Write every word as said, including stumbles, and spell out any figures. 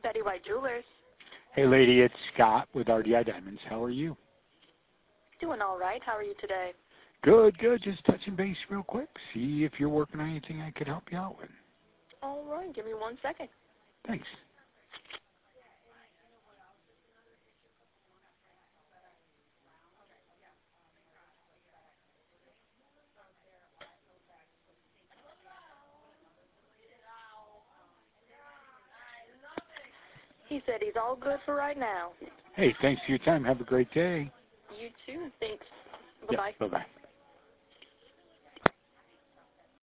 Betty White Jewelers. Hey, lady, it's Scott with R D I Diamonds. How are you? Doing all right. How are you today? Good, good. Just touching base real quick. See if you're working on anything I could help you out with. All right. Give me one second. Thanks. He said he's all good for right now. Hey, thanks for your time. Have a great day. You too. Thanks. Bye-bye. Yeah, bye-bye.